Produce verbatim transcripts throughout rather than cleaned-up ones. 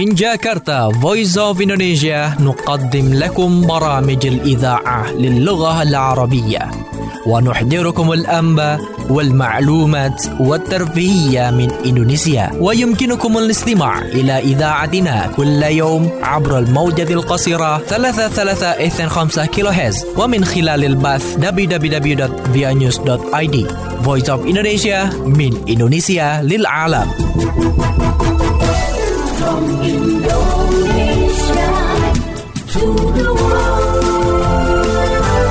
من جاكرتا Voice of Indonesia نقدم لكم برامج الإذاعة للغة العربية ونحضركم الأنباء والمعلومات والترفيهية من إندونيسيا. ويمكنكم الاستماع إلى إذاعتنا كل يوم عبر الموجة القصيرة ثلاثة ثلاثة اثنين خمسة كيلو هرتز ومن خلال البث دبليو دبليو دبليو دوت via news دوت آي دي. Voice of Indonesia من إندونيسيا للعالم. From Indonesia to the world.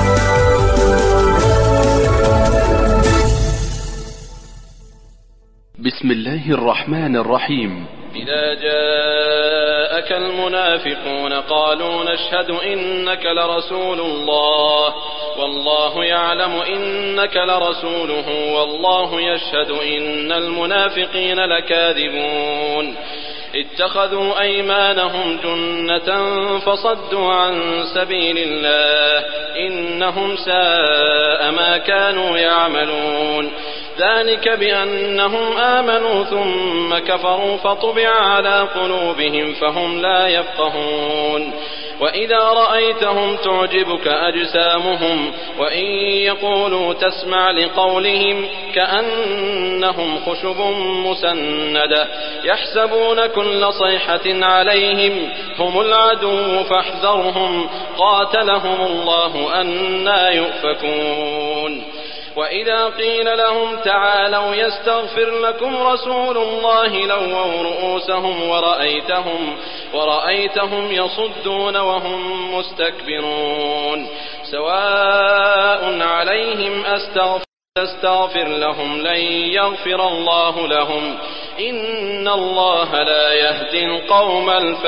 بسم الله الرحمن الرحيم. إذا جاءك المنافقون قالوا نشهد إنك لرسول الله والله يعلم إنك لرسوله والله يشهد إن المنافقين لكاذبون اتخذوا أيمانهم جنة فصدوا عن سبيل الله إنهم ساء ما كانوا يعملون ذلك بأنهم آمنوا ثم كفروا فطبع على قلوبهم فهم لا يفقهون وإذا رأيتهم تعجبك أجسامهم وإن يقولوا تسمع لقولهم كأنهم خشب مسندة يحسبون كل صيحة عليهم هم العدو فاحذرهم قاتلهم الله أنى يؤفكون وإذا قيل لهم تعالوا يستغفر لكم رسول الله لووا رؤوسهم ورأيتهم ورأيتهم يصدون وهم مستكبرون سواء عليهم أستغفر تستغفر لهم لن يغفر الله لهم إن الله لا يهدي القوم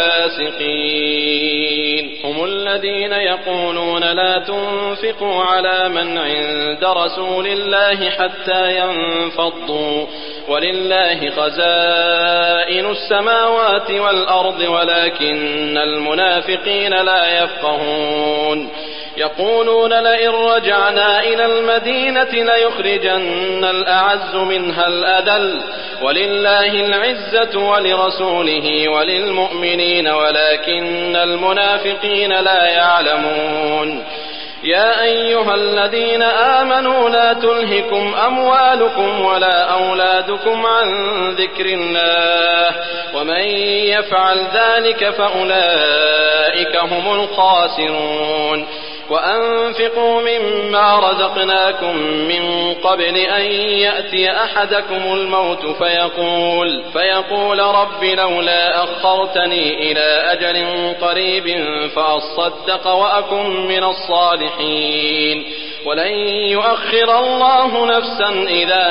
الفاسقين هم الذين يقولون لا تنفقوا على من عند رسول الله حتى ينفضوا ولله خزائن السماوات والأرض ولكن المنافقين لا يفقهون يقولون لئن رجعنا إلى المدينة ليخرجن الأعز منها الأذل ولله العزة ولرسوله وللمؤمنين ولكن المنافقين لا يعلمون يا أيها الذين آمنوا لا تلهكم أموالكم ولا أولادكم عن ذكر الله ومن يفعل ذلك فأولئك هم الخاسرون وأنفقوا مما رزقناكم من قبل أن يأتي أحدكم الموت فيقول فيقول رب لولا أخرتني إلى أجل قريب فأصدق وأكن من الصالحين ولن يؤخر الله نفسا إذا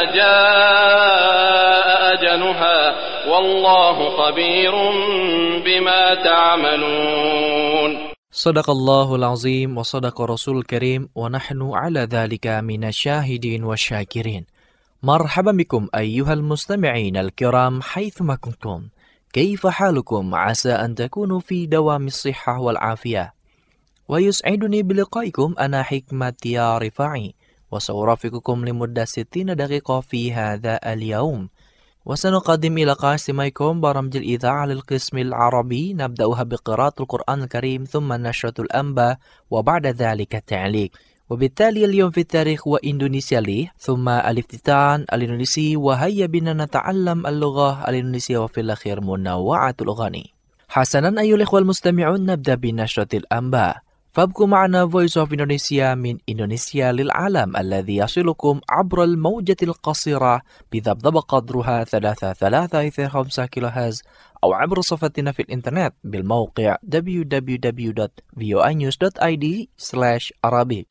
جاء أجلها والله خبير بما تعملون. Sadaqallahul azim wa sadaqa rasul karim wa nahnu ala dhalika minasyahidin wa syakirin. Marhaban bikum ayyuhal mustami'in al-kiram haythuma kuntum. Kaifa halukum? Asa an takunu fi dawamis sihhah wal afiyah. Wa yus'iduni biliqaikum ana hikmati ya rifa'i wa sawrafikukum limuddah sittina daqiqah fi hadha al-yawm. وسنقدم إلى قاسميكم برامج الإذاعة للقسم العربي نبدأها بقراءة القرآن الكريم ثم نشرة الأنباء وبعد ذلك التعليق وبالتالي اليوم في التاريخ وإندونيسيا لي ثم الافتتان الإندونيسي وهيا بنا نتعلم اللغة الإندونيسية وفي الأخير منوعة الأغاني. حسنا أيها الإخوة المستمعون نبدأ بنشرة الأنباء فابقوا معنا Voice of Indonesia من إندونيسيا للعالم الذي يصلكم عبر الموجة القصيرة بذبذب قدرها ثلاثة ثلاثة اثنين خمسة كيلو هرتز أو عبر صفحتنا في الإنترنت بالموقع دبليو دبليو دبليو دوت فيو آي نيوز دوت آي دي سلاش عربي.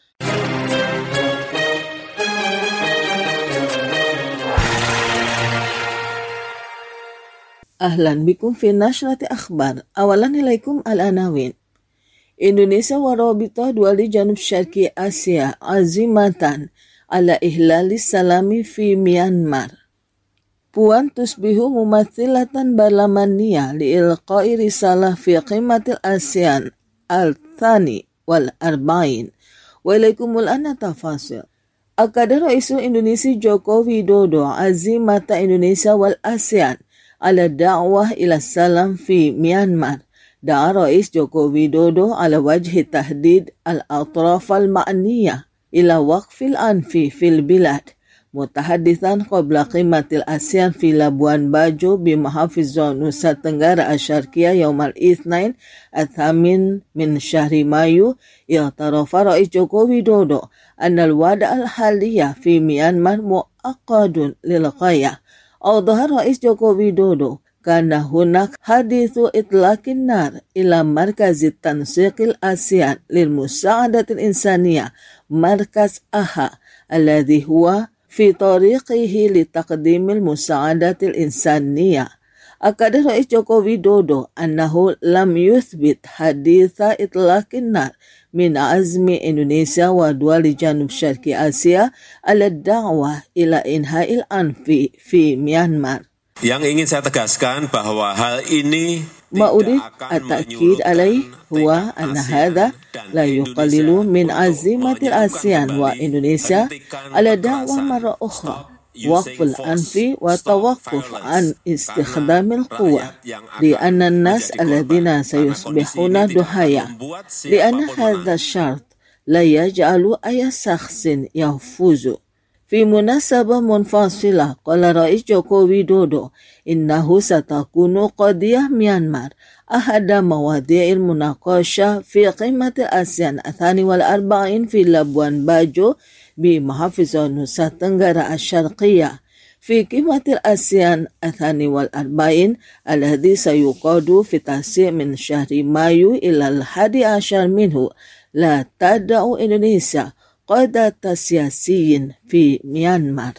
أهلا بكم في نشرة أخبار. أولا إليكم العناوين. Indonesia warabitah duali Janub Syarqi Asia azimatan ala ihlali salami fi Myanmar. Puan tusbihu mumathilatan barlamania li ilqai risalah fi qimatil ASEAN al-thani wal arba'in. Walaikumul anna tafasil. Akada Raisul Indonesia Joko Widodo azimata Indonesia wal ASEAN ala da'wah ila salam fi Myanmar. Da'a Rais Joko Widodo ala wajhi tahdid al-atraf al-ma'niyah ila waqfil anfi fil bilad. Mutahadithan qabla qimatil ASEAN fi Labuan Bajo bimahafiz Nusa Tenggara Asyarqiyah yaumal itsnain at-thamin min syahri Mayu i'tarafa Rais Joko Widodo annal wada' al-haliyah fi Myanmar mu'aqqadun lil ghayah. Awdaha Rais Joko Widodo kana hunak hadithu itlaqin nar ila markazit tansiqil ASEAN lil musa'adatil insaniyah markaz A H A alladhi huwa fi tariqihi li taqdimil musa'adatil insaniyah. Akada Rais Joko Widodo annahu lam yuthbit haditha itlaqin nar min azmi Indonesia wa duwali Janub Syarqi Asia ala da'wah ila inha'il anfi fi Myanmar. Yang ingin saya tegaskan bahwa hal ini Ma'urid at-ta'kid alaih huwa anna hadha la yuqallilu min azimatil ASEAN wa Indonesia ala da'wah marra ukhra waqful anfi wa tawaqquf an istikhdamil quwwa li anna an-nas alladhina sayusbihuna duhaya li anna hadha syart la yaj'alu ayya shakhsin yahfuzu. Fi munasabah munfasilah qala Rais Joko Widodo innahu satakunu qadiyah Myanmar ahada mawadi'il munaqasha fi qimatil ASEAN athani wal arba'in fi Labuan Bajo bi mahafiz Nusa Tenggara Asyarqiyah fi qimatil ASEAN athani wal arba'in alladhi sayuqadu fi tasi' min syahri Mayu ilal hadi asyar minhu la tada'u Indonesia qadata siyasiyin fi Myanmar.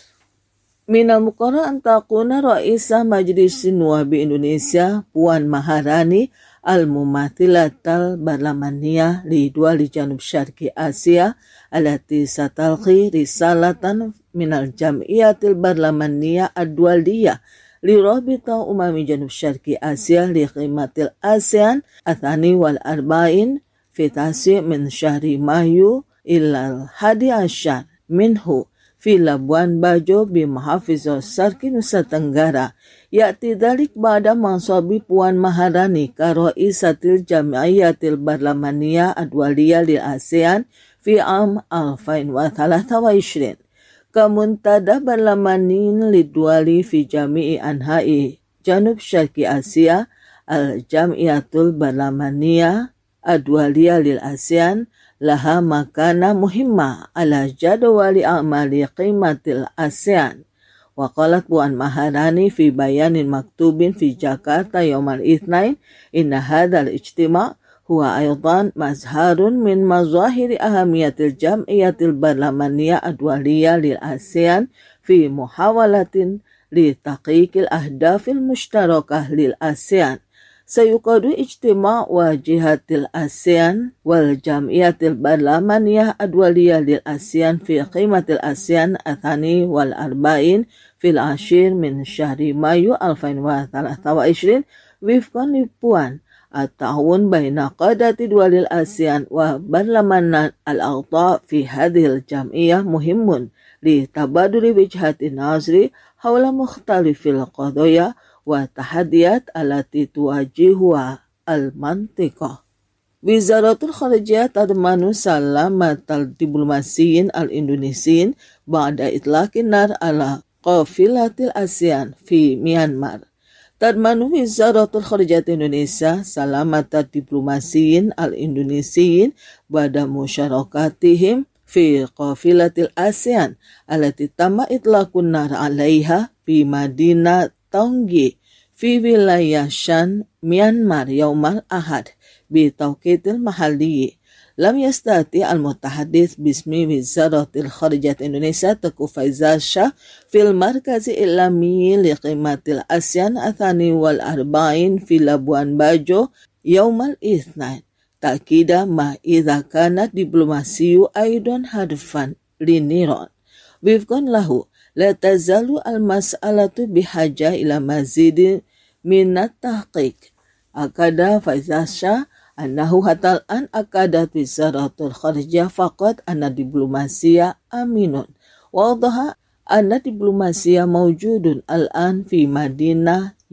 Minal muqarrar an taquna Raisah Majlis Nuwabi Indonesia Puan Maharani al-mumathilatal barlamaniyah li duwali Janub Syarqi Asia alati satalqi risalatan minal jam'iyatil barlamaniyah ad-duwaliyah li rabita umami Janub Syarqi Asia li qimatil ASEAN athani wal arba'in fi tasi' min syahri Mayu ilal hadi asyar minhu fi Labuan Bajo bi mahafiz Syarqi Nusa Tenggara ya'ti dhalik ba'da mansabi Puan Maharani ka Raisatil Jam'iyatil Barlamaniyah Adwaliyah lil ASEAN fi am alfain wa thalatha wa ishrin kamuntada barlamanin lidwali fi jami'i anha'i Janub Syarqi Asia al-Jam'iyatul Barlamaniyah Adwaliyah lil ASEAN laha makana muhimma ala jadwali a'mali qimatil ASEAN. Wa qalat Puan Maharani fi bayanin maktubin fi Jakarta yaumal itsnain inna hadzal ijtima' huwa aydan mazharun min mazahiri ahamiyatil jam'iyatil barlamaniyah adwaliyah lil ASEAN fi muhawalatin li taqiqil ahdafil mushtarakah lil ASEAN. Sayuqadu ijtima' wajihatil ASEAN wal jam'iyatil barlamaniyah adwaliyah lil ASEAN fi qimatil ASEAN athani wal arba'in fil ashir min syahri Mayu alfain wa thalatha wa ishrin wifqan li Puan at-ta'awun baina qadati duwalil ASEAN wa barlaman al-a'ta fi hadhil jam'iyah muhimun li tabaduli wijhati nazri hawla mukhtalifil qadaya wa tahadiyat alati tuwajihuha al-mantiqah. Wizaratul Kharijiyah tadmanu salamatal diplomasiyin al-Indonesiyin ba'da itlaqin nar ala qafilatil ASEAN fi Myanmar. Tadmanu Wizaratul Kharijiyah Indonesia salamatal diplomasiyin al-Indonesiyin ba'da musyarakatihim fi qafilatil ASEAN alati tamma itlaqun nar alaiha fi Madinah Tonggi fi wilayah Shan Myanmar yaumal ahad bi tauqitil mahalli. Lam yastati al-mutahaddits bismi Wizaratil Kharijiyah Indonesia Teguh Faizal Shah fil markazi ilami li qimatil ASEAN athani wal arba'in fi Labuan Bajo yaumal itsnain ta'kida ma idza kanat diplomasiyu aidan hadfan liniron wifqan lahu la tazalu al-mas'alatu bihaja ila mazidin minat tahqiq. Akada Faizal Shah annahu hatal an akadat Wizaratul Kharijiyah faqat anna diplomasiya aminun wa wadaha anna diplomasiya mawjudun al-an fi Madinah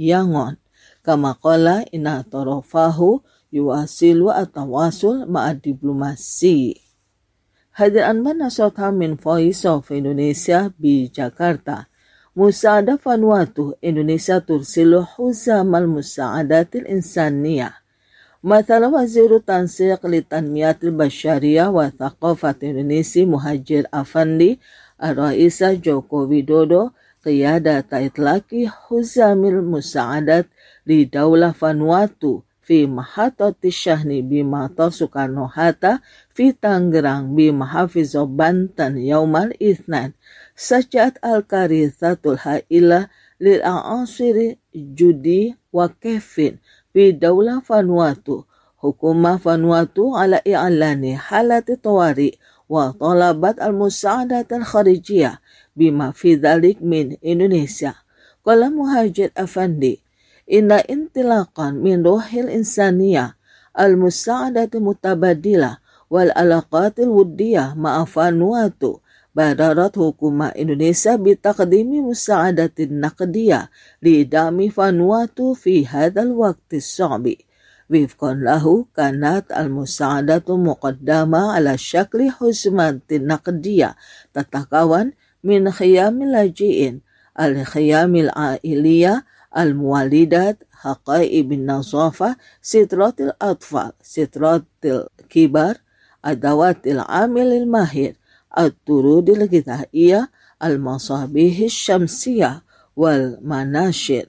Yangon. Kama qala inna tarafahu yuwasilu atawasul ma'adiplomasi. Hadiran mana Sota min Voice of Indonesia di Jakarta. Musa'ada Vanuatu Indonesia tursilu huzamal musa'adatil insaniyah. Mathala Waziru Tansiq li Tanmiyatil Basyariyah wa Thaqafat Indonesia Muhajir Afandi Ar-Raisa Joko Widodo qiyada taitlaki huzamil musa'adat li Daulah Vanuatu fi mahatati syahni bimata Soekarno-Hatta fi Tangerang bimahafizo Banten yaumal ithnan sajat al-karithatul ha'ila lil a'asiri judi wa kefin fi Daulah Vanuatu hukumah Vanuatu ala i'lani halati tawari wa talabat al-musa'adat al-kharijiyah bima fi dhalik min Indonesia. Qala Muhajir Afandi inna intilaqan min ruhil insaniyah al-musa'adati mutabadilah wal alaqatil wuddiyah ma'a Vanuatu badarat hukumah Indonesia bitaqdimi musa'adatin naqdiyah li dami Vanuatu fi hadal waqti sa'bi wifqan lahu kanat al-musa'adatu muqaddama ala syakli husmatin naqdiyah tatakawan min khiyamil laji'in al-khiyamil a'iliyah al-muwalidat haqai bin nazafa sitratil atfal sitratil kibar adawatil amilil mahir at-turudil githa'iyah al-masabihis syamsiyah wal manashir.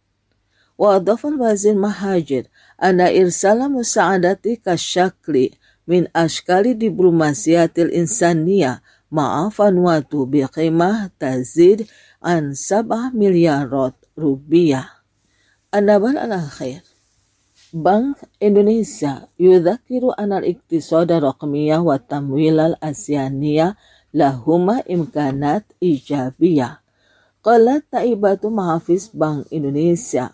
Wa adafal wazir Mahajir anna irsala musa'adati kasyakli min ashkali diplomasiyatil insaniyah ma'a Vanuatu biqimah tazid an sab'ah miliarat rupiah. An-Nabal al-Akhir. Bank Indonesia yudhakiru anal iktisada raqmiyah wa tamwil al-asyaniyah lahuma imkanat ijabiyah. Qalat Taibatu Mahafiz Bank Indonesia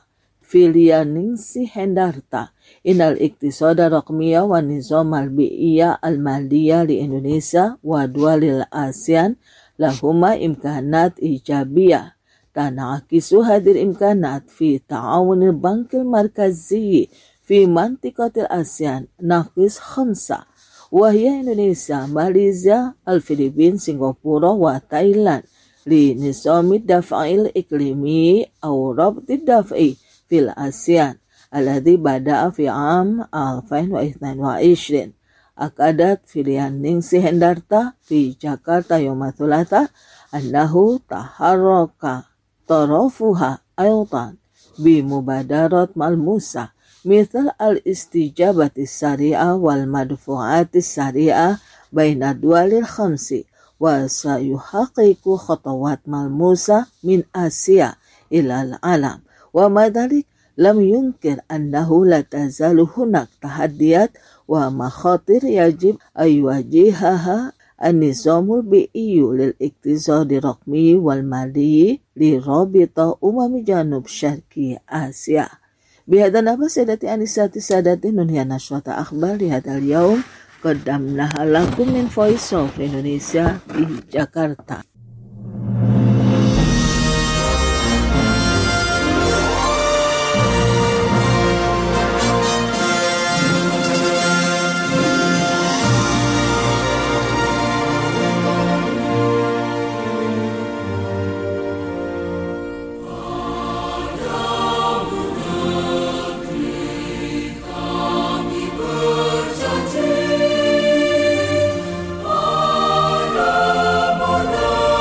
Filianingsi Hendarta inal iktisada raqmiyah wa nizam al-bi'iyah al-maliyah li Indonesia wa dualil ASEAN lahuma imkanat ijabiyah. Tanakisu hadir imkanat fi ta'awunil bankil markazi fi mantikatil ASEAN naqis khamsa wahya Indonesia, Malaysia, al-Filipin, Singapura wa Thailand li nizamid daf'il iklimi aw rabtid daf'i fil ASEAN alladhi bada'a fi am alfain wa ithnain wa ishrin. Akadat Filianingsi Hendarta fi Jakarta yawma thulatha annahu taharraka tarafuha aydan bi mubadarat malmusa misal al-istijabati syari'ah wal madfu'ati syari'ah baina dualil khamsi wa sayuhaqiqu khatawat malmusa min Asia ila al-alam. Wa madalik lam yunkir annahu la tazalu hunak tahaddiyat wa makhatir yajib aywajihaha an-nizamul bi'iyyu lil iktisadi raqmi wal mali li rabita umami janub syarqi Asia. Bihadza naba sadati anisati sadati nunhiya nasrata akhbar li hadzal yaum qaddamnaha lakum min Voice of Indonesia di Jakarta. Pada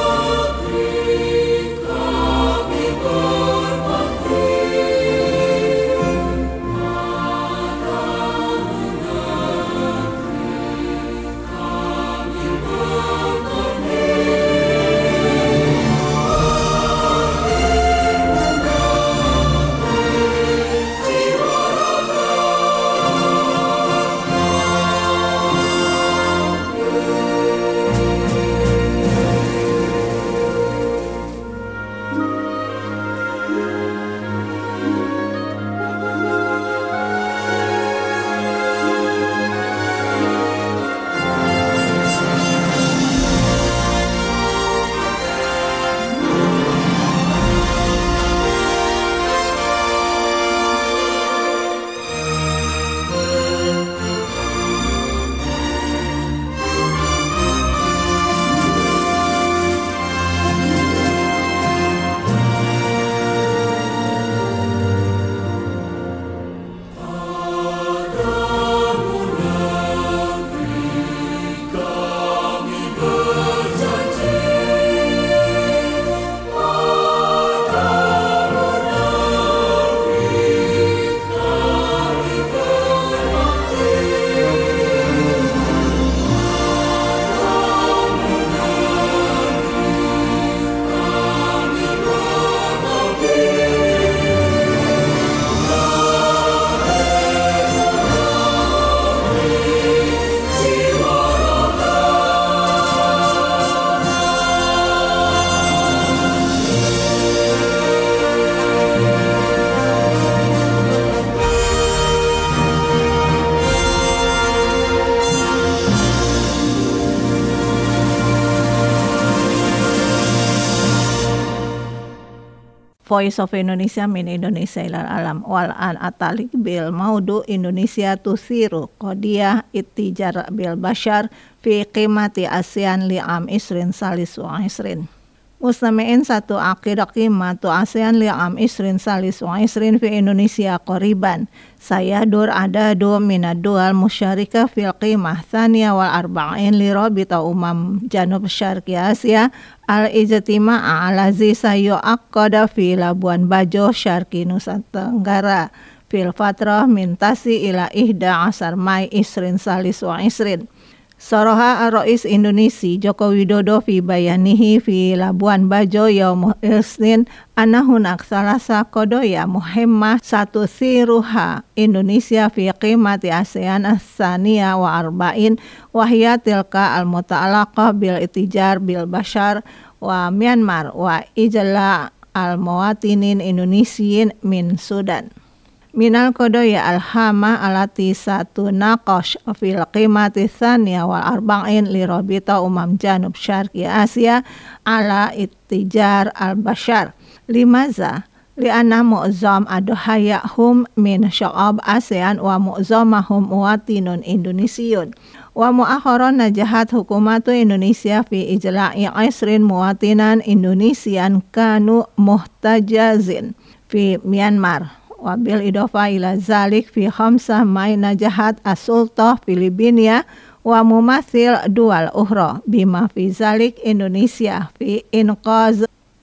Voice of Indonesia min Indonesia ilal alam wal an atalik bil maudu Indonesia tusiru qadiyah ittijar bil bashar fi qimati ASEAN li'am isrin salis wa isrin. Mustami'in satu aqidah qimatu ASEAN li'am isrin salis wa isrin fi Indonesia qoriban. Sayadur adadu minad dual musyarika fil qimah thaniya wal arba'in li rabita umam janub syarqi Asia al-ijtima'a alazi sayo akkada fi Labuan Bajo syarqi Nusa Tenggara fil fatrah mintasi ila ihda asar Mai isrin salis wa isrin. Soroha Ar-Rais Indonesia Joko Widodo fi bayanihi fi Labuan Bajo yaum Isnin anahun aksalasa kodoya muhimmah satu siruha Indonesia fi qimati ASEAN as-saniya wa arba'in wahya tilka al-muta'alaqah bil itijar bil bashar wa Myanmar wa ijla al-muwatinin Indonesiyin min Sudan. Minal kodoya al-hama alati satu naqash fil qimati thaniya wal arba'in li rabita umam janub syarqi Asia ala ittijar al-bashar. Limaza li'anna mu'zam adohayahum min sya'ab ASEAN wa mu'zamahum muwatinun Indonesiun. Wa mu'akharon najahat hukumatu Indonesia fi ijla'i isrin muwatinan Indonesian kanu muhtajazin fi Myanmar. Wabil idofa ila zalik fi khamsah Mai najahat as-sultah Filipina wa mumathil dual ukhra bima fi zalik Indonesia fi inqaz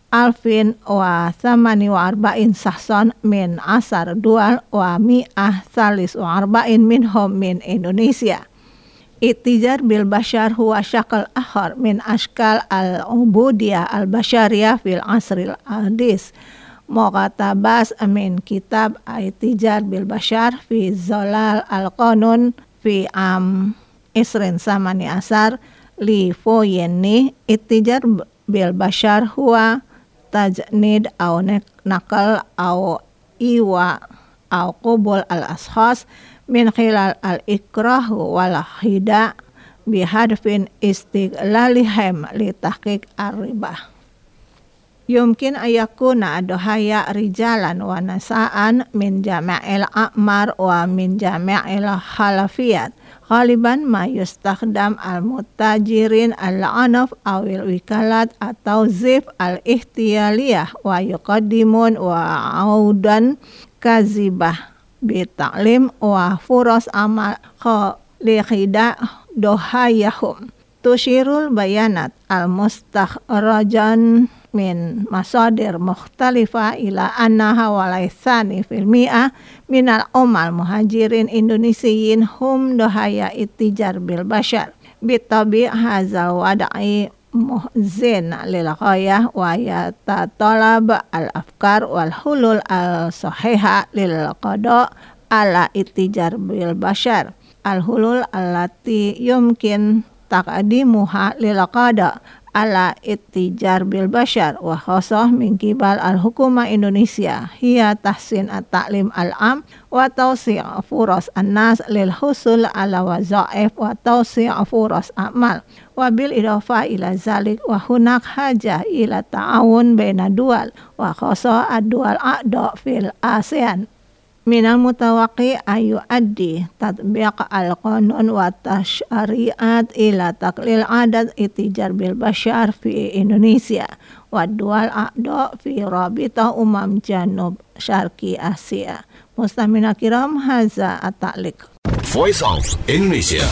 alfin wa thamani wa arba'in sahsan min asar dual wa mi'ah salis wa arba'in minhum min Indonesia. Ittijar bil bashar huwa syakal akhar min ashkal al-ubudiyah al-bashariyah fil asril hadis. Muqatabas min kitab Ittijar bil bashar fi zolal al-qanun fi am isrin samani asar li foyeni. Ittijar bil bashar huwa tajnid au nakal au iwa au qubul al-ashas min khilal al-ikrah wal hida bihadfin istiglalihim li tahqiq ar-ribah. Yumkin ayakuna adohaya rijalan wa nasaan min jama'il a'mar wa min jama'il khalafiyat. Ghaliban ma yustakhdam al-mutajirin al-anaf awil wikalat atau zif al-ihtiyaliyah wa yuqaddimun wa audan kazibah bita'lim wa furos amal khalikhida dohayahum. Tushirul bayanat al-mustakhrajan min masadir mukhtalifa ila annaha walaithani fil mi'ah minal umal muhajirin Indonesiyin hum dohaya ittijar bil bashar bitabi hazal wada'i muhzin lil ghayah wa yatatalab al afkar wal hulul al sahiha lil qada ala ittijar bil bashar al hulul allati yumkin taqdimuha lil qada ala ittijar bil bashar wa khasah min kibal al hukuma Indonesia hiya tahsin at-ta'lim al-am wa tawsi' furas an-nas lil husul ala wazaif wa tawsi' furas amal wa bil idafa ila zalik wa hunak haja ila ta'awun baina dual wa khasah ad-dual a'da fil ASEAN. Minal mutawaqi ayu addi tatbiq al-qanun wa tasyari'at ila taklil adat ittijar bil bashar fi Indonesia wa dual a'da fi rabita umam janub syarqi Asia. Mustamina kiram haza at-ta'liq. Voice of Indonesia.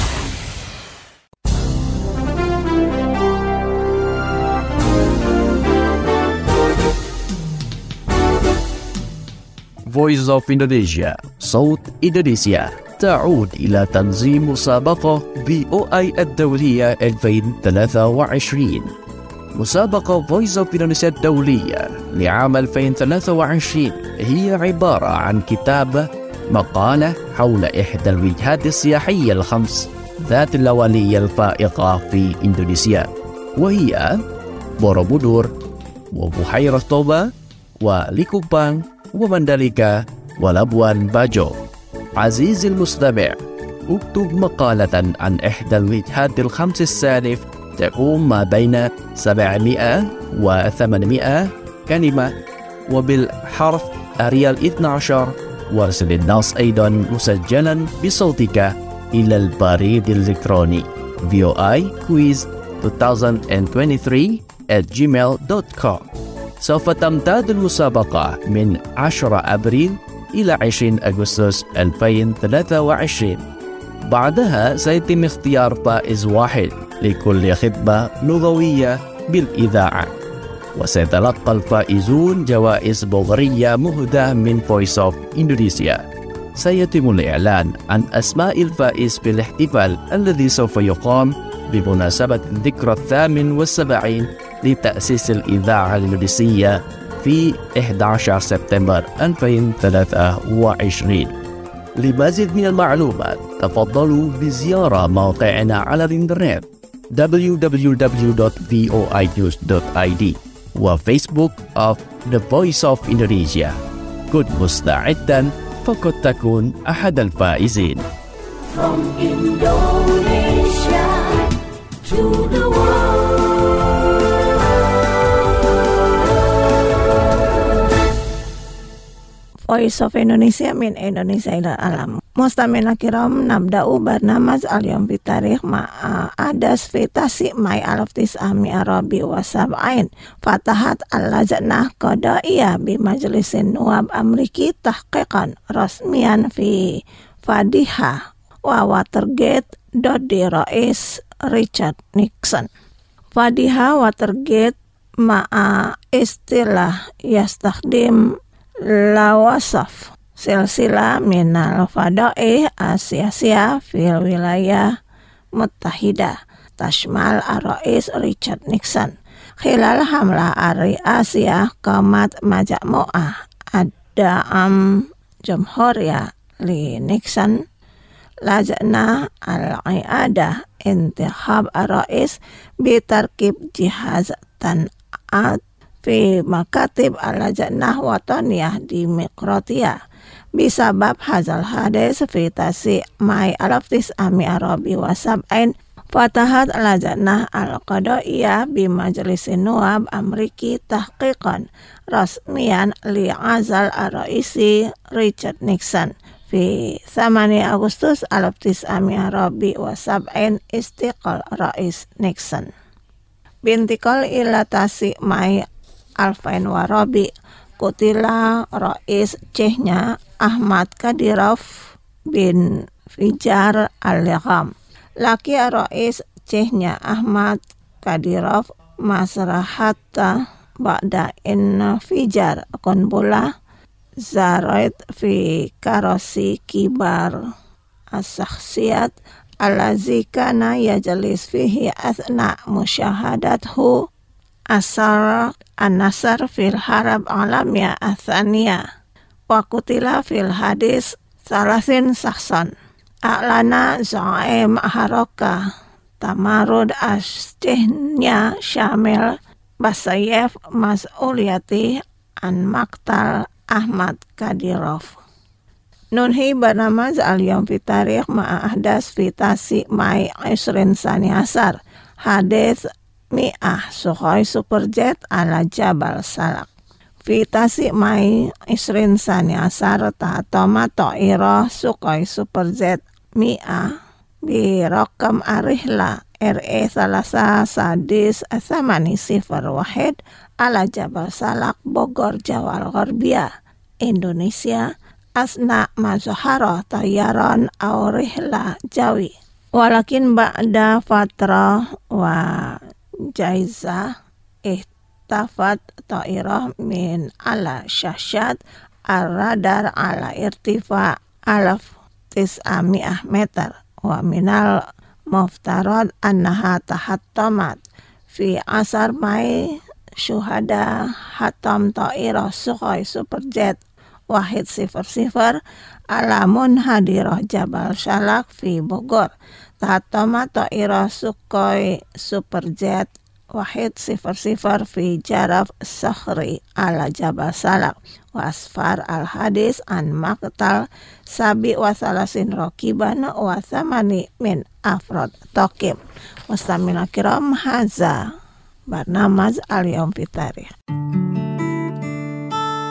Voice of Indonesia, صوت إندونيسيا تعود إلى تنظيم مسابقة بي أو آي الدولية ألفين وثلاثة وعشرين. مسابقة Voice of Indonesia الدولية لعام ألفين وثلاثة وعشرين هي عبارة عن كتاب مقالة حول إحدى الوجهات السياحية الخمس ذات اللوالية الفائقة في إندونيسيا، وهي بوروبودور وبحيرة توبا وليكوبان ومندليكا ولابوان باجو. عزيزي المستمع، اكتب مقالة عن إحدى الوجهات الخمس السالف تقوم ما بين سبعمائة وثمانمائة كلمة وبالحرف أريال اثنا عشر. وارسل النص أيضا مسجلا بصوتك إلى البريد الإلكتروني في أو آي كويز ألفين واثنين وعشرين at gmail dot com. سوف تمتد المسابقة من عشرة أبريل إلى عشرين أغسطس ألفين وثلاثة وعشرين. بعدها سيتم اختيار فائز واحد لكل خطبة لغوية بالإذاعة، وسيتلقى الفائزون جوائز بلغرية مهداة من Voice of Indonesia. سيتم الإعلان عن أسماء الفائز في الاحتفال الذي سوف يقام بمناسبة الذكرى الثامن والسبعين لتأسيس الإذاعة الإندونيسية في أحد عشر سبتمبر ألفين وثلاثة وعشرين. لمزيد من المعلومات تفضلوا بزيارة موقعنا على الإنترنت دبليو دبليو دبليو دوت في أو آي نيوز دوت آي دي وفيسبوك of The Voice of Indonesia. كن مستعدا فقد تكون أحد الفائزين. From Indonesia to the world. Voice of Indonesia min Indonesia ila alam. Mustamina kiram nabda'u barnamaz al-yawm fi tarikh ma'a adas fi tasi mai alaf tis'ami arabi wa sab'ain. Fatahat al-lajnah qadaiyah bi majlisin nuwab amriki tahqiqan rasmian fi Fadiha wa Watergate dodi Rais Richard Nixon. Fadiha Watergate ma'a istilah yastakhdim lawasaf silsila minal fada'i Asia fil wilayah Muttahida tashmal ar-Rais Richard Nixon khilal hamlah ari Asia qamat majmu'ah ad-da'am Jamhuriyah li Nixon lajnah al-i'adah intikhab ar-Rais bitarkib jihaz tan'at fi makatib al-lajnah wataniyah di Miqratiyah bisabab hazal hadis fi tasi mai alaf tis'ami arabi wa sab'ain. Fatahat lajnah al-qadaiyah bi majlisin nuwab amriki tahqiqan rasmian li azal ar-raisi Richard Nixon fi thamani Agustus alaf tis'ami arabi wa sab'ain istiqal Rais Nixon bintikal ila tasi mai alfain warabi kutila Rais Chechnya Ahmad Kadyrov bin Fijar al-Ligham. Laki Rais Chechnya Ahmad Kadyrov masrahata ba'da inna Fijar konbula zarait fi karosi kibar as-sakhsiyat allazi kana yajlis fihi athna musyahadathu asar an-nasar fil harab alamiyah athaniya wa kutila fil hadis salasin saksan a'lana za'im haroka tamarud as-Chechnya Syamil Basayev mas'uliyati an maktal Ahmad Kadyrov. Nunhi barnamaz al-yawm fi tarikh ma'a ahdas fi tasi mai isrin sani asar hadis mi'ah Sukhoi Superjet ala Jabal Salak. Fitasi mai isrin sani asar ta'atoma ta'ira Sukhoi Superjet mi'ah bi rakam arihla R E salasa sadis asamani sifar wahid ala Jabal Salak Bogor Jawa Gharbiyah Indonesia asna mazahara tayaran aurihla jawi walakin ba'da fatra wa jaiza ihtafat ta'irah min ala syahsyat ar-radar ala irtifa alaf tis'ami'ah meter wa minal muftarad annaha tahattamat fi asar mai syuhada hatam ta'irah Sukhoi Superjet wahid sifar sifar alamun hadirah Jabal Salak fi Bogor tahattama ta'irah Sukhoi Superjet wahid sifar sifar fi Jaraf Sakhri ala Jabal Salak wa asfar al-hadis an maqtal sabi wa salasin rokiban wa thamani min afrod tokib. Mustamina kiram haza barnamaz al-yawm fi tarikh.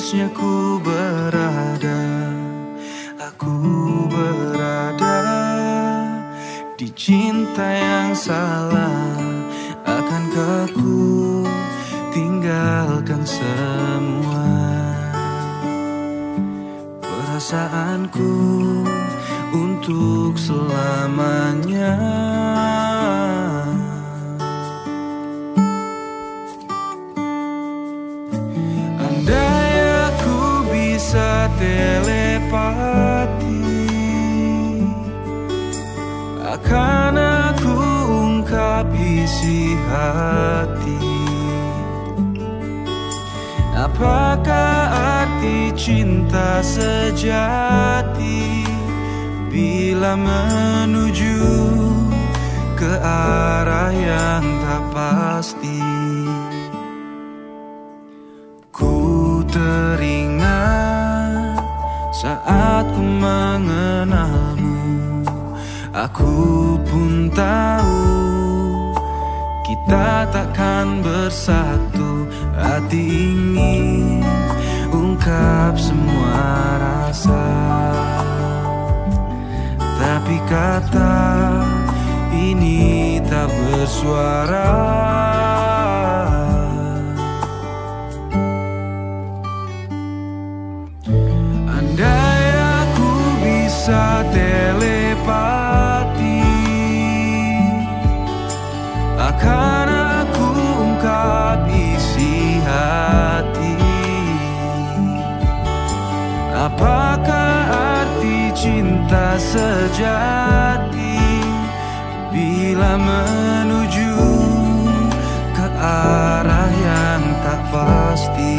seharusnya ku berada, aku berada di cinta yang salah. Akankah ku tinggalkan semua perasaanku untuk selamanya? Andai aku bisa telepati, akan aku ungkap isi hati. Apakah arti cinta sejati bila menuju ke arah yang tak pasti? Ku teringat saat ku mengenalmu, aku pun tahu kita takkan bersatu. Hati ingin ungkap semua rasa, tapi kata ini tak bersuara. Andai aku bisa telepati, akan aku ungkap isi hati. Apakah arti cinta sejati bila menuju ke arah yang tak pasti?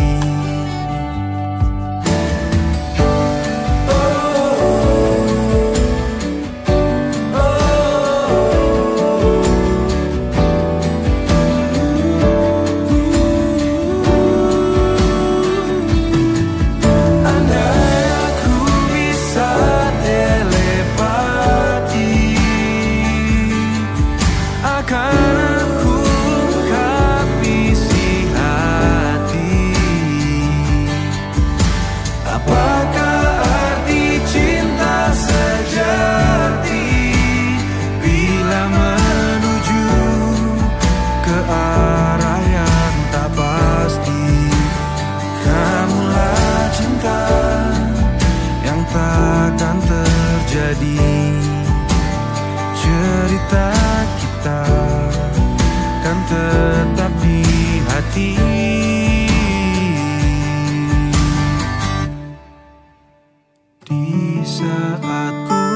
Takkan terjadi, cerita kita kan tetap di hati. Di saat ku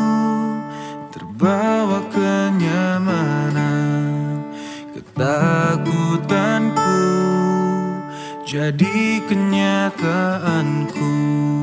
terbawa kenyamanan, ketakutanku jadi kenyataanku.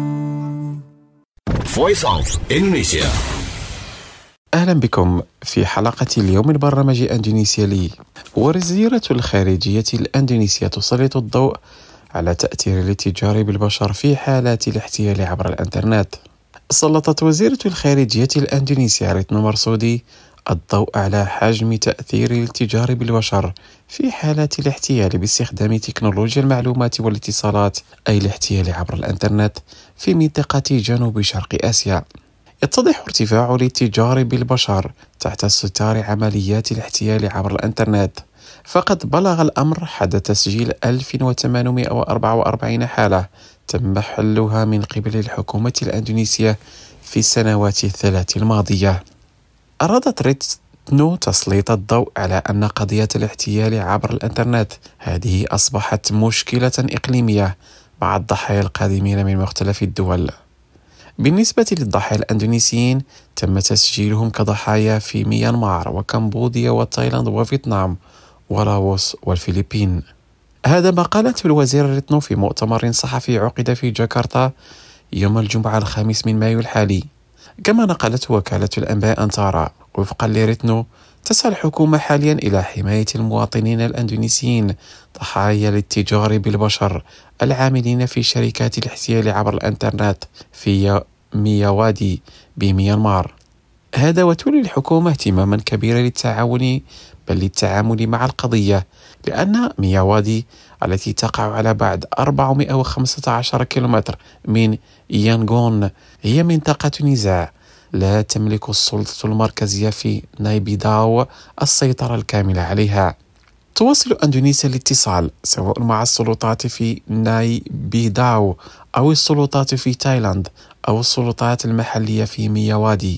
Voice of Indonesia. أهلا بكم في حلقة اليوم من برنامج أندونيسيا لي. والوزيرة الخارجية الأندونيسية تسلط الضوء على تأثير الاتجار بالبشر في حالات الاحتيال عبر الإنترنت. سلطت وزيرة الخارجية الأندونيسية ريتنو مرسودي الضوء على حجم تأثير الاتجار بالبشر في حالات الاحتيال باستخدام تكنولوجيا المعلومات والاتصالات، أي الاحتيال عبر الإنترنت في منطقة جنوب شرق آسيا. يتضح ارتفاع الاتجار بالبشر تحت ستار عمليات الاحتيال عبر الإنترنت، فقد بلغ الأمر حد تسجيل ألف وثمانمائة وأربعة وأربعين حالة تم حلها من قبل الحكومة الأندونيسية في السنوات الثلاث الماضية. أرادت ريتنو تسليط الضوء على أن قضية الاحتيال عبر الإنترنت هذه أصبحت مشكلة إقليمية مع الضحايا القادمين من مختلف الدول. بالنسبة للضحايا الأندونيسيين تم تسجيلهم كضحايا في ميانمار وكمبوديا وتايلاند وفيتنام ولاوس والفلبين. هذا ما قالته الوزير ريتنو في مؤتمر صحفي عقد في جاكرتا يوم الجمعة الخامس من مايو الحالي. كما نقلت وكالة الأنباء أنتارا، وفقا لريتنو تسعى الحكومة حاليا إلى حماية المواطنين الأندونيسيين ضحايا الاتجار بالبشر العاملين في شركات الاحتيال عبر الإنترنت في مياوادي بميانمار. هذا وتولي الحكومة اهتماما كبيرا للتعاون بل للتعامل مع القضية، لأن مياوادي التي تقع على بعد أربعمائة وخمسة عشر كيلومتر من يانغون هي منطقة نزاع لا تملك السلطة المركزية في نايبيداو السيطرة الكاملة عليها. تواصل أندونيسيا الاتصال سواء مع السلطات في نايبيداو أو السلطات في تايلاند أو السلطات المحلية في مياوادي،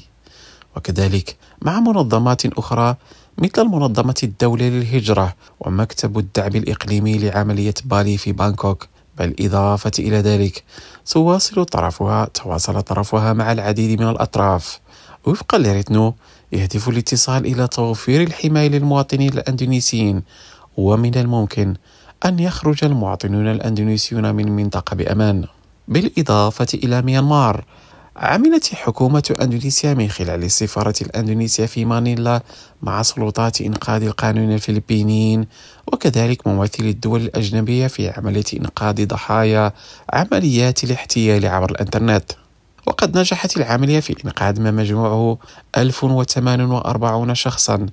وكذلك مع منظمات أخرى مثل المنظمة الدولية للهجرة ومكتب الدعم الإقليمي لعملية بالي في بانكوك. بل إضافة إلى ذلك تواصل طرفها تواصل طرفها مع العديد من الأطراف. وفقا لريتنو يهدف الاتصال إلى توفير الحماية للمواطنين الأندونيسيين، ومن الممكن أن يخرج المواطنون الأندونيسيون من المنطقة بأمان. بالإضافة إلى ميانمار، عملت حكومة أندونيسيا من خلال السفارة الأندونيسية في مانيلا مع سلطات إنقاذ القانون الفلبينيين وكذلك ممثلي الدول الأجنبية في عملية إنقاذ ضحايا عمليات الاحتيال عبر الإنترنت. وقد نجحت العملية في إنقاذ ما مجموعه ألف وثمانية وأربعين شخصا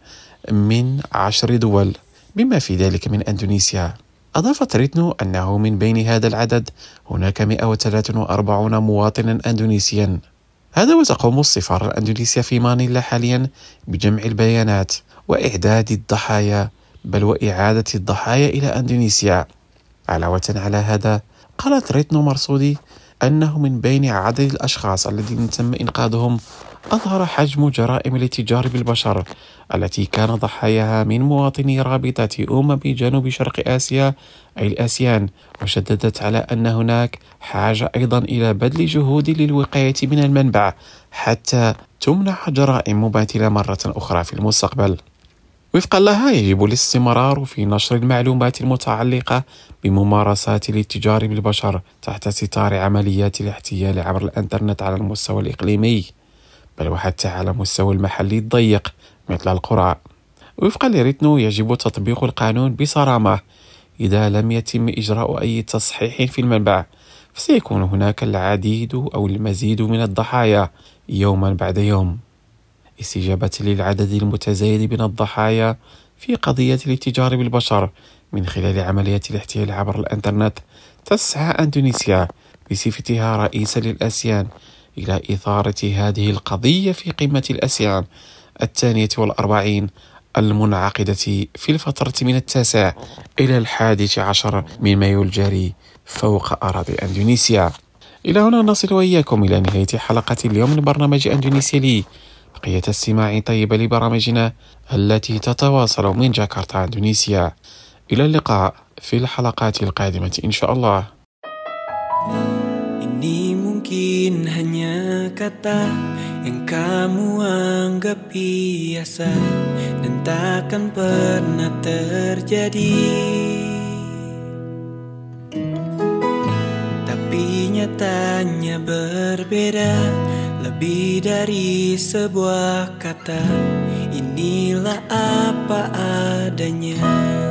من عشر دول بما في ذلك من أندونيسيا. أضافت ريتنو أنه من بين هذا العدد هناك مئة وثلاثة وأربعين مواطنا أندونيسيا. هذا وتقوم السفارة الأندونيسية في مانيلا حاليا بجمع البيانات وإعداد الضحايا بل وإعادة الضحايا إلى أندونيسيا. علاوة على هذا قالت ريتنو مرصودي أنه من بين عدد الأشخاص الذين تم إنقاذهم أظهر حجم جرائم الاتجار بالبشر التي كان ضحاياها من مواطني رابطة أمم جنوب شرق آسيا أي الآسيان، وشددت على أن هناك حاجة أيضا إلى بذل جهود للوقاية من المنبع حتى تمنع جرائم مماثلة مرة أخرى في المستقبل. وفقا لها يجب الاستمرار في نشر المعلومات المتعلقة بممارسات الاتجار بالبشر تحت ستار عمليات الاحتيال عبر الإنترنت على المستوى الإقليمي بل وحتى على مستوى المحلي الضيق مثل القرى. وفقا لريتنو يجب تطبيق القانون بصرامة. إذا لم يتم إجراء أي تصحيح في المنبع فسيكون هناك العديد أو المزيد من الضحايا يوما بعد يوم. استجابة للعدد المتزايد من الضحايا في قضية الاتجار بالبشر من خلال عمليات الاحتيال عبر الإنترنت، تسعى أندونيسيا بصفتها رئيسة للآسيان إلى إثارة هذه القضية في قمة الآسيان الثانية والأربعين المنعقدة في الفترة من التاسع إلى الحادي عشر من مايو الجاري فوق أراضي أندونيسيا. إلى هنا نصل وإياكم إلى نهاية حلقة اليوم من برنامج أندونيسيا لي. بقية استماع طيبة لبرامجنا التي تتواصل من جاكرتا أندونيسيا. إلى اللقاء في الحلقات القادمة إن شاء الله. Ini mungkin hanya kata yang kamu anggap biasa dan takkan pernah terjadi, tapi nyatanya berbeda, lebih dari sebuah kata. Inilah apa adanya.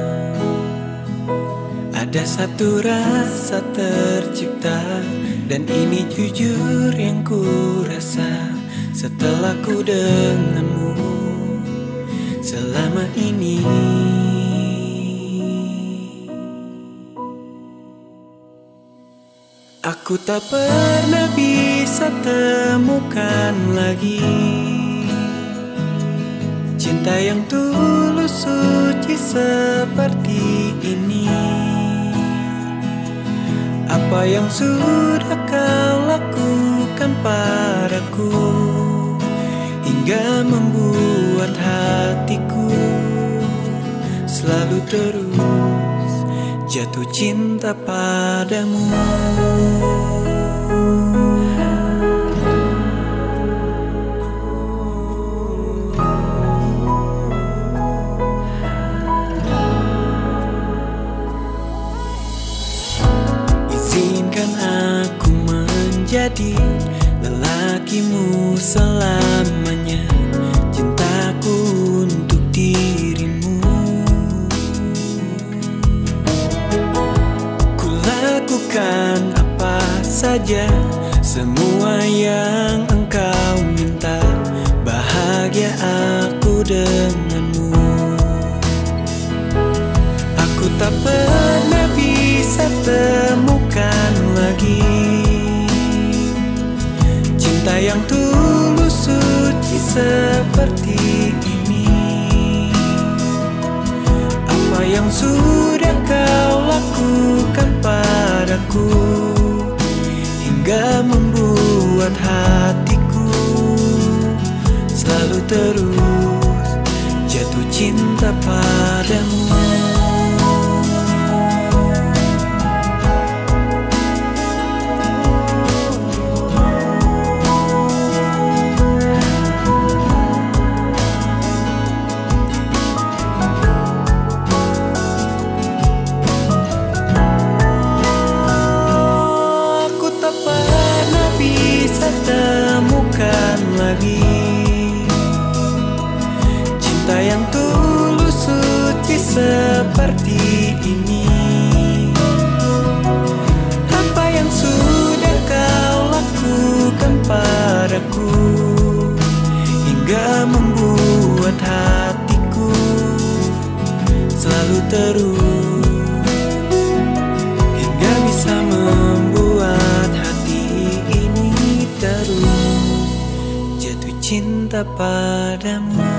Ada satu rasa tercipta dan ini jujur yang ku rasa setelah ku denganmu selama ini. Aku tak pernah bisa temukan lagi cinta yang tulus suci seperti ini. Apa yang sudah kau lakukan padaku hingga membuat hatiku selalu terus jatuh cinta padamu. Aku menjadi lelakimu selamanya, cintaku untuk dirimu. Ku lakukan apa saja, semua yang engkau minta, bahagia aku denganmu. tak pernah bisa temukan lagi cinta yang tulus suci seperti ini. Apa yang sudah kau lakukan padaku hingga membuat hatiku selalu terus jatuh cinta padamu. Temukan lagi cinta yang tulus suci seperti ini. Apa yang sudah kau lakukan padaku hingga membuat hatiku selalu terus hingga bisa membuat hati ini terus jatuh cinta padamu,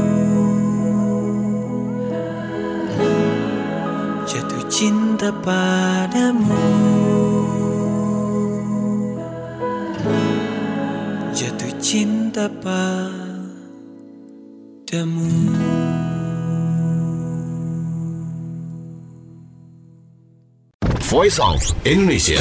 jatuh cinta padamu, jatuh cinta padamu. Voice of Indonesia.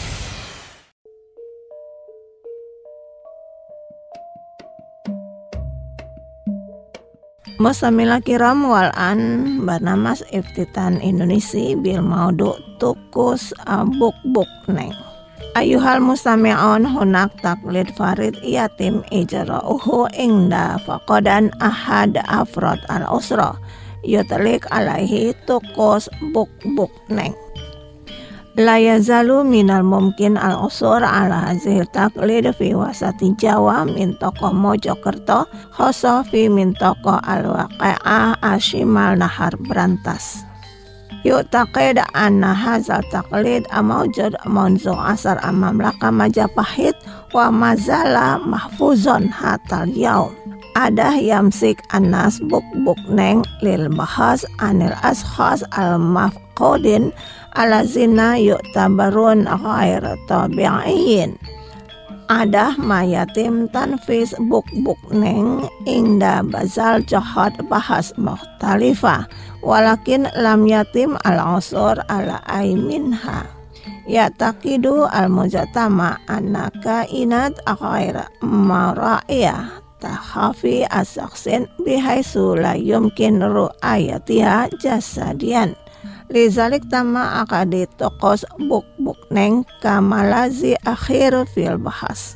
Mustamila kiram wal'an barnamas iftitan Indonesia bil maudu tukus buk buk neng. Ayuhal mustami'un hunak taklid farid yatim ijra'uhu ingda faqadan ahad afrod al-usra yutlik alaihi tukus buk buk neng. La yazalu minal mumkin al-usur ala hazil taklid fi wasati Jawa min toko Mojokerto khoso fi min toko al-waqi'ah ashimal nahar Brantas. Yuk taqid anna hazal taklid amawjud munzu asar amamlaka Majapahit wa mazala mahfuzon hatal yaum. Adah yamsik anas buk buk neng lil bahas anil ashas al-mafqudin alazina yu'tabarun ghair tabi'in. Adah mayatim tanfis buk buk neng ingda bazal jahat bahas mukhtalifah walakin lam yatim al-usur ala aiminha. Yataqidu al-mujatama annaka inat ghair mara'iyah takhafi asaksin bihaisu la yumkin ru'ayatiha jasadian. Lizalik tama akadi tokos buk buk neng kamalazi akhir fil bahas.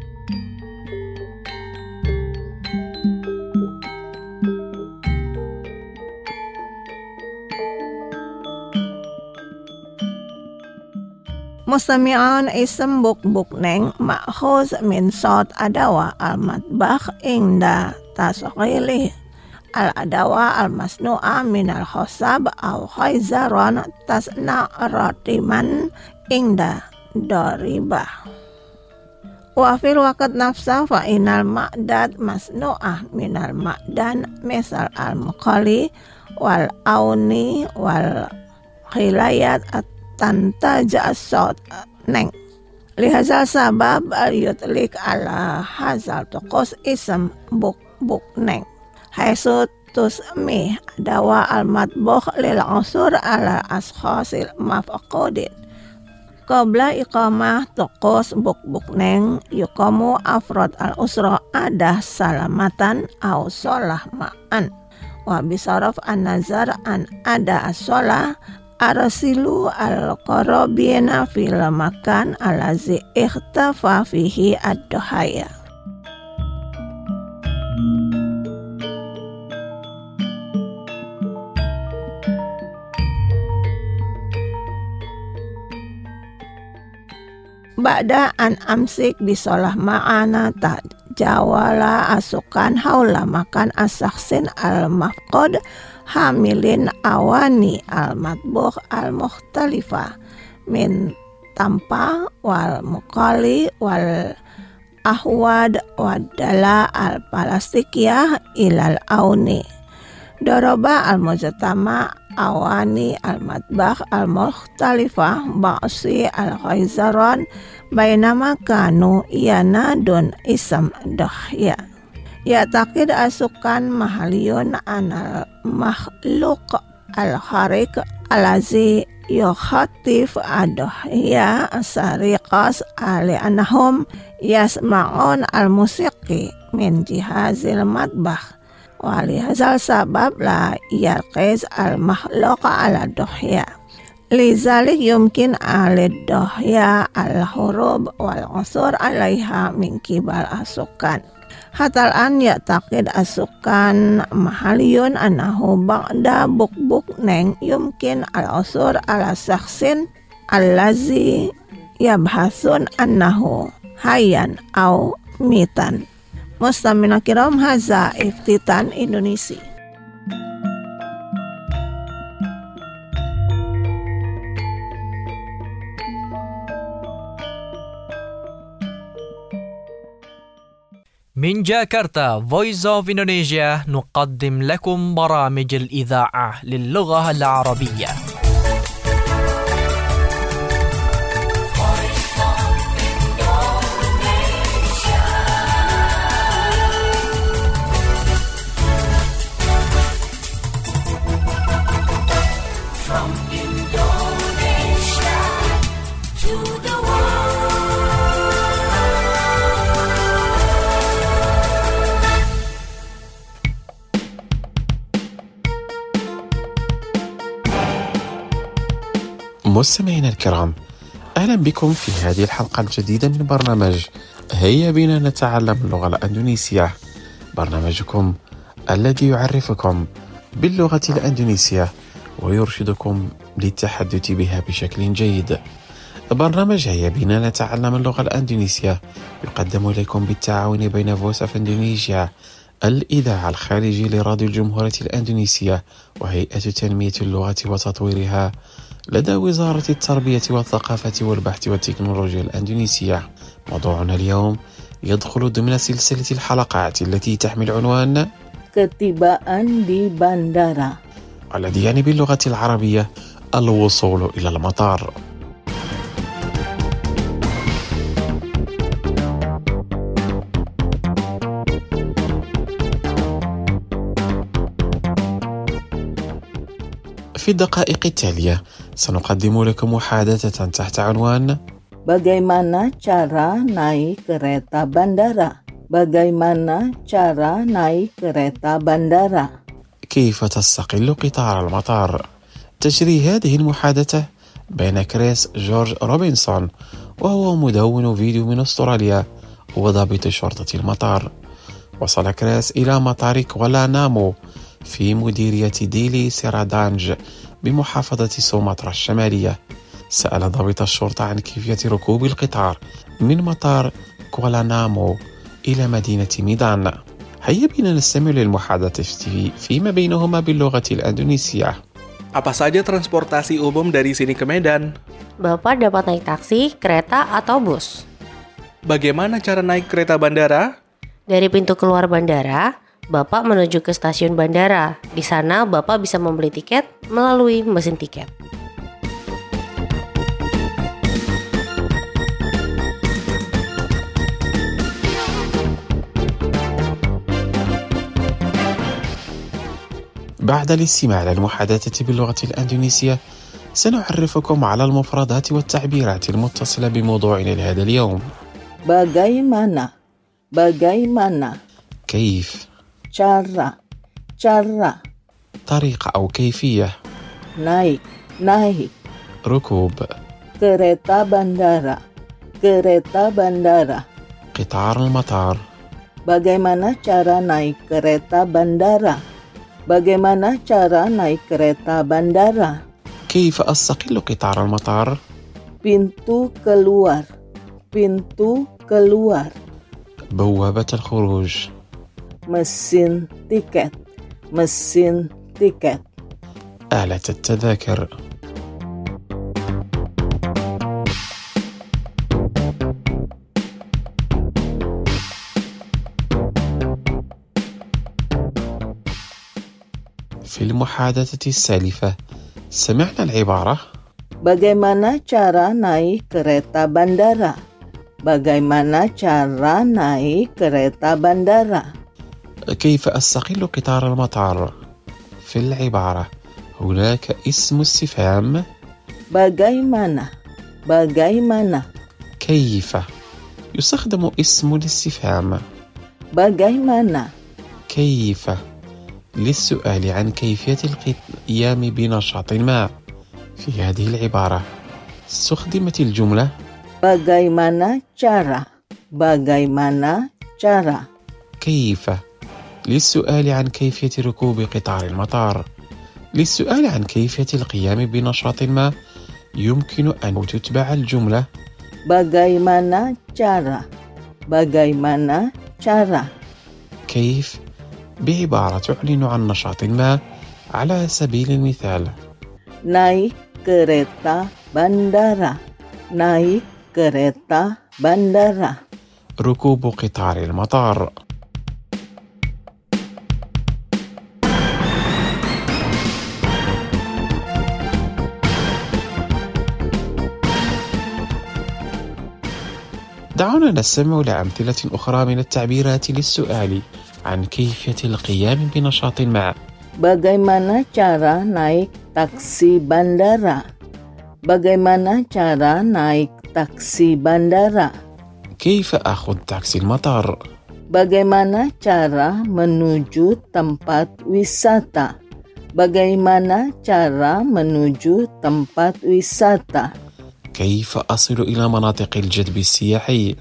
Mustami'an ism buk buk neng ma'khuz min sot adawa al-matbakh ingda tasghilih al-adawa al-masnu'a min al-khosab au khayzaron tasna ratiman ingda doribah. Wa fil waqt nafsa fa inal ma'dad masnu'ah min al-ma'dan misal al-muqali wal auni wal khilayat tanta jasot neng. Lihazal sabab al-yutlik ala hazal tokos ism buk buk neng. Haisu tusmi dawa al-matbukh lil usur ala ashkhasil mafaqudin. Qabla iqamah tokos buk buk neng yukamu afrod al-usra adah salamatan au solah ma'an. Wa bisaraf an-nazar an ada as-solah arsilu al-qarabina fil makan alazi ikhtafa fihi ad-duhaya. Ba'da an amsik bisolah ma'ana tak jawala asukan haula makan asaksin al-mafqud hamilin awani al-matbukh al-mukhtalifah min tampa wal muqali wal ahwad wadala al-palastikiyah ilal auni. Doroba al-mujtama awani al-matbakh al-mukhtalifah ba'si al-khayzaron bainama kanu iyanadun isam dohya. Ya takid asukan mahaliyun anal makhluk al-kharik alazi yukhatif adohya sariqas ali anahum yasma'un al-musiqi min jihazil matbakh. Wali hazal sabab la yarqiz al-makhluk ala dohya. Lizalik yumkin alid dohya al-hurub wal-usur alaiha min kibal asukan. Hatal an ya'taqid asukan mahaliyun anahu ba'da buk-buk neng yumkin al-usur ala saksin allazi yabhasun annahu hayyan au mitan. Mustamina kiram haza iftitan Indonesia. من جاكرتا Voice of Indonesia نقدم لكم برامج الإذاعة للغة العربية. مستمعينا الكرام، أهلا بكم في هذه الحلقة الجديدة من برنامج هيا بنا نتعلم اللغة الأندونيسية، برنامجكم الذي يعرفكم باللغة الأندونيسية ويرشدكم للتحدث بها بشكل جيد. برنامج هيا بنا نتعلم اللغة الأندونيسية يقدم إليكم بالتعاون بين فويس أوف إندونيسيا، الإذاعة الخارجية لراديو الجمهورية الأندونيسية، وهيئة تنمية اللغة وتطويرها لدى وزارة التربية والثقافة والبحث والتكنولوجيا الأندونيسية. موضوعنا اليوم يدخل ضمن سلسلة الحلقات التي تحمل عنوان Ketibaan di bandara، الذي يعني باللغة العربية الوصول إلى المطار. في الدقائق التالية سنقدم لكم محادثة تحت عنوان Bagaimana cara naik kereta bandara? Bagaimana cara naik kereta bandara? كيف تستقل قطار المطار؟ تجري هذه المحادثة بين كريس جورج روبنسون، وهو مدون فيديو من أستراليا وضابط شرطة المطار. وصل كريس إلى مطار كوالانامو في مديرية ديلي سيرادانج بمحافظة سومطرة الشمالية. سأل ضابط الشرطة عن كيفية ركوب القطار من مطار كوالانامو إلى مدينة ميدان. هيا بنا نستمع للمحادثة فيما بينهما باللغة الأندونيسية. Apa saja transportasi umum dari sini ke Medan? Bapak dapat naik taksi, kereta, atau bus. Bagaimana cara naik kereta bandara? Dari pintu keluar bandara, Bapak menuju ke stasiun bandara. Di sana Bapak bisa membeli tiket melalui mesin tiket. بعد الاستماع للمحادثة باللغة الأندونيسية سنعرفكم على المفردات والتعبيرات المتصلة بموضوعنا لهذا اليوم. Bagaimana? Bagaimana? كيف؟ Cara? Cara? طريقة أو كيفية. Naik? Naik? ركوب. Kereta bandara? Kereta bandara? قطار المطار. Bagaimana cara naik kereta bandara? Bagaimana cara naik kereta bandara? كيف أستقل قطار المطار؟ Pintu keluar. Pintu keluar. بوابة الخروج. Mesin tiket. Mesin tiket. آلة التذاكر. في المحادثة السالفة سمعنا العبارة Bagaimana cara naik kereta bandara? Bagaimana cara naik kereta bandara? كيف أستقل قطار المطار؟ في العبارة هناك اسم استفهام Bagaimana? Bagaimana? كيف يستخدم اسم الاستفهام Bagaimana? كيف للسؤال عن كيفية القيام بنشاط ما. في هذه العبارة استخدمت الجملة Bagaimana cara? Bagaimana cara? كيف للسؤال عن كيفية ركوب قطار المطار. للسؤال عن كيفية القيام بنشاط ما يمكن أن تتبع الجملة Bagaimana cara? Bagaimana cara? كيف بعبارة تعلن عن نشاط ما. على سبيل المثال Naik kereta bandara. Naik kereta bandara. ركوب قطار المطار. دعونا نستمع لأمثلة أخرى من التعبيرات للسؤال عن كيفية القيام بنشاط ما. Bagaimana cara naik taksi bandara? Bagaimana cara naik taksi bandara? كيف أخذ تاكسي المطار؟ Bagaimana cara menuju tempat wisata? Bagaimana cara menuju tempat wisata? كيف أصل إلى مناطق الجذب السياحي؟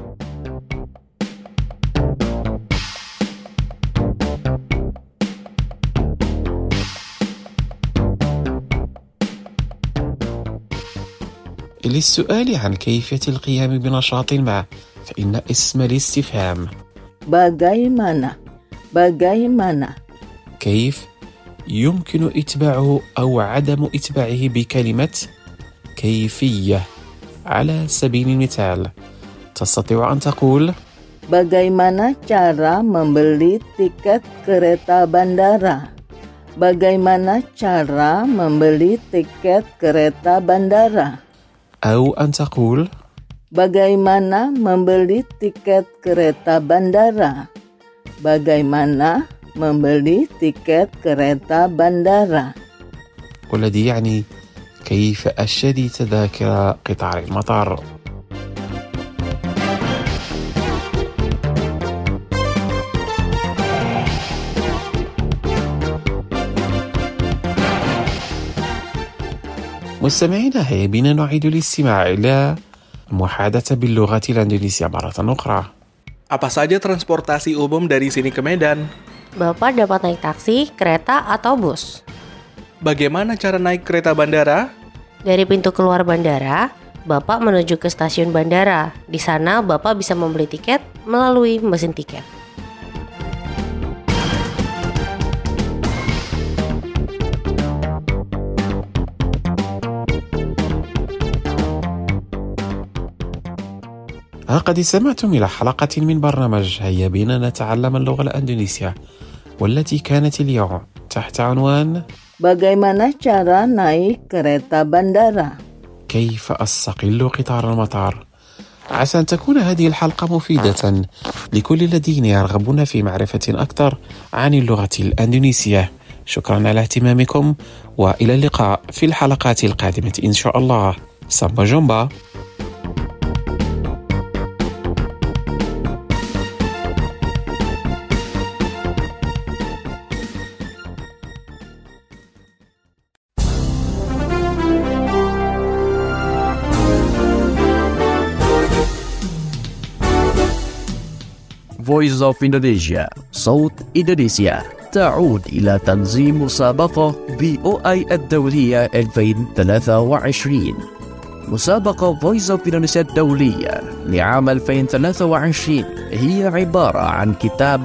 للسؤال عن كيفية القيام بنشاط ما فإن اسم الاستفهام Bagaimana? Bagaimana? كيف يمكن إتباعه أو عدم إتباعه بكلمة كيفية. على سبيل المثال تستطيع أن تقول Bagaimana cara membeli tiket kereta bandara? Bagaimana cara membeli tiket kereta bandara? أو أن تقول Bagaimana membeli tiket kereta bandara? Bagaimana membeli tiket kereta bandara? والذي يعني كيف أشتري تذاكر قطار المطار. مستمعينا هيا بنا نعيد الاستماع إلى المحادثة باللغة الإندونيسية مرة أخرى. Apa saja transportasi umum dari sini ke Medan? Bapak dapat naik taksi, kereta, atau bus. Bagaimana cara naik kereta bandara? Dari pintu keluar bandara, Bapak menuju ke stasiun bandara. Di sana Bapak bisa membeli tiket melalui mesin tiket. قد استمعتم إلى حلقة من برنامج هيا بنا نتعلم اللغة الإندونيسية، والتي كانت اليوم تحت عنوان Bagaimana cara naik kereta bandara? كيف أستقل قطار المطار. عسى أن تكون هذه الحلقة مفيدة لكل الذين يرغبون في معرفة أكثر عن اللغة الإندونيسية. شكرا على اهتمامكم، وإلى اللقاء في الحلقات القادمة إن شاء الله. سامبا جومبا. Voice of Indonesia, صوت إندونيسيا، تعود إلى تنظيم مسابقة بي أو آي الدولية ألفين وثلاثة وعشرين. مسابقة Voice of Indonesia الدولية لعام ألفين وثلاثة وعشرين هي عبارة عن كتاب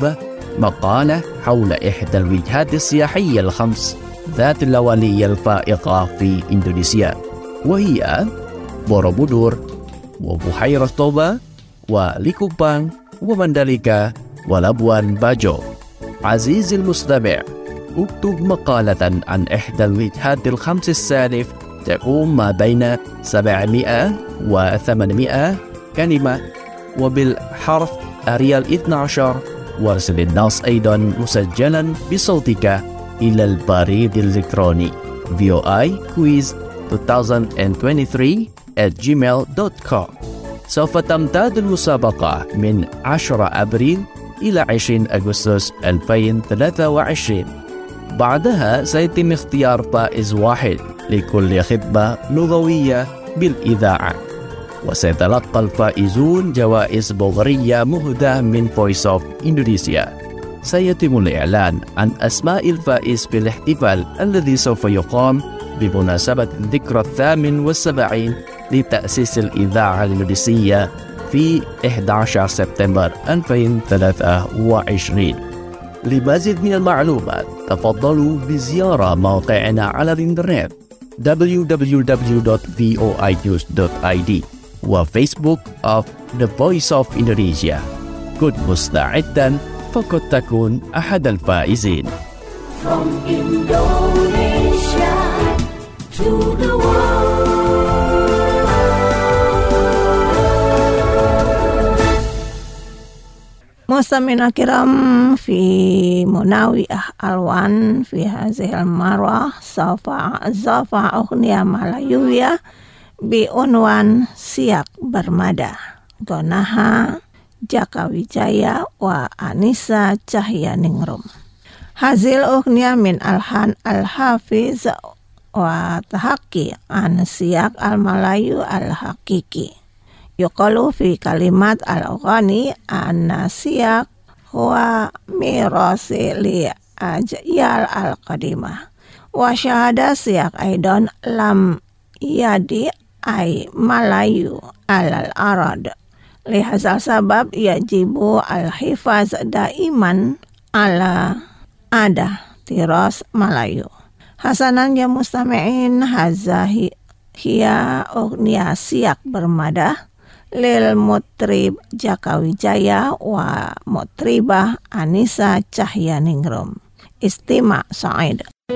مقالة حول إحدى الوجهات السياحية الخمس ذات اللوالية الفائقة في إندونيسيا، وهي بوروبودور وبحيرة توبا وليكوبان ومنداليكا ولابوان باجو. عزيزي المستمع، اكتب مقالة عن إحدى الوجهات الخمس السالف تقوم ما بين سبعمائة وثمانمائة كلمة وبالحرف أريال اثني عشر، وارسل النص أيضا مسجلا بصوتك إلى البريد الإلكتروني في أو آي كويز ألفين وثلاثة وعشرين at gmail dot com. سوف تمتد المسابقة من عشرة أبريل إلى عشرين أغسطس ألفين وثلاثة وعشرين. بعدها سيتم اختيار فائز واحد لكل خطبة لغوية بالإذاعة، وسيتلقى الفائزون جوائز بوغرية مهداة من Voice of Indonesia. سيتم الإعلان عن أسماء الفائز في الاحتفال الذي سوف يقام بمناسبة الذكرى الثامن والسبعين لتأسيس الإذاعة الإندونيسية في أحد عشر سبتمبر ألفين وثلاثة وعشرين. لمزيد من المعلومات تفضلوا بزيارة موقعنا على الإنترنت دبليو دبليو دبليو دوت في أو آي نيوز دوت آي دي وفيسبوك of The Voice of Indonesia. كن مستعدا فقد تكون أحد الفائزين. From Indonesia to the world. مستمعينا الكرام، في مناوئة ألوان في هذه المرة سوف أعزف أغنية ملايوية بعنوان Siak Bermada، غناها Jaka Wijaya وأنيسة Cahyaningrum. هذه الأغنية من ألحان الحافظ وتحكي عن سياق الملايو الحقيقي. يقال في كلمات الأغاني أن سياق هو ميراث للأجيال القديمة، وشهادة سياق أيضا لم يدي أي ملايو على الأرض. لهذا السبب يجب الحفاظ دائما على ada tiras Melayu. Hasanan ya mustami'in, hadza hiya ughniya Siak Bermada lil mutrib Jaka Wijaya wa mutribah Anissa Cahyaningrum. Istima' Sa'id.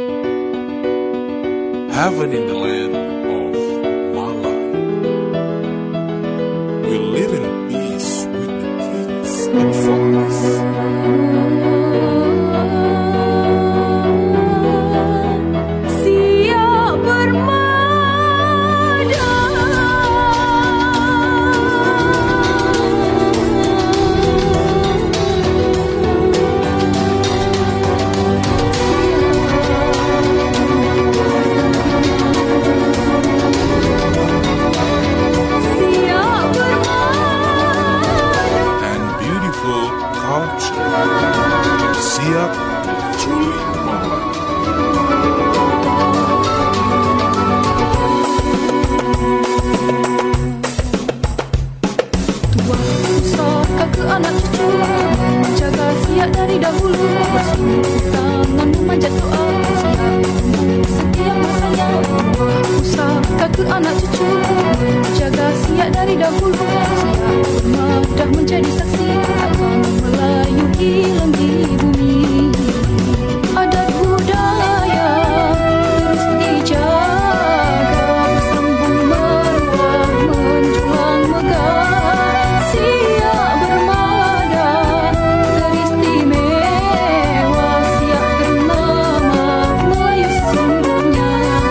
Heaven in the land of Malay. We live in peace with the kings and forests. Siak truly Malay. Tua pusaka ke anak cucu, jaga Siak dari dahulu. Bersih tangan memanjat doa, Siak setiap masanya. Tua pusaka ke anak cucu, jaga Siak dari dahulu. Siak bermadah menjadi saksi akan Melayu hilang di bumi. Adat budaya terus dijaga, bersambung meruah menjulang megah. Siak Bermada teristimewa, Siak bernama Melayu sesungguhnya.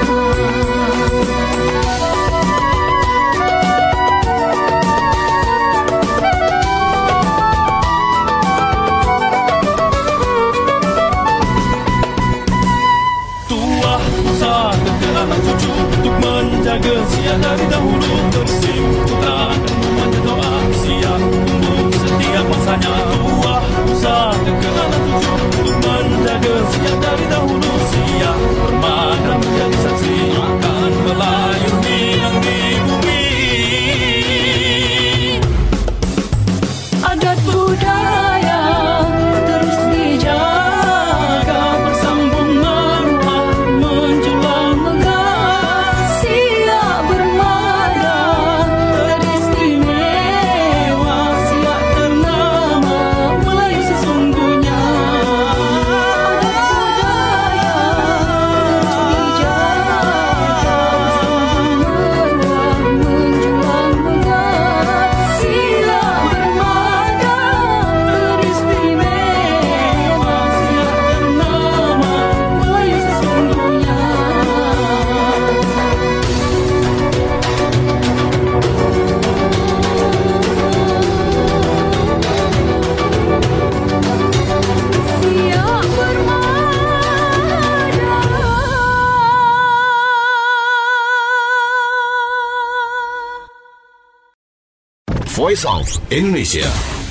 Untuk menjaga Siak dari dahulu, bersimputan dan memanjat doa. Siak tumbuh setiap masanya. Tua pusaka ke anak cucu, untuk menjaga Siak dari dahulu. Siak bermada menjadi saksi akan Melayu hilang di bumi. Adat budaya terus di Voice of Indonesia.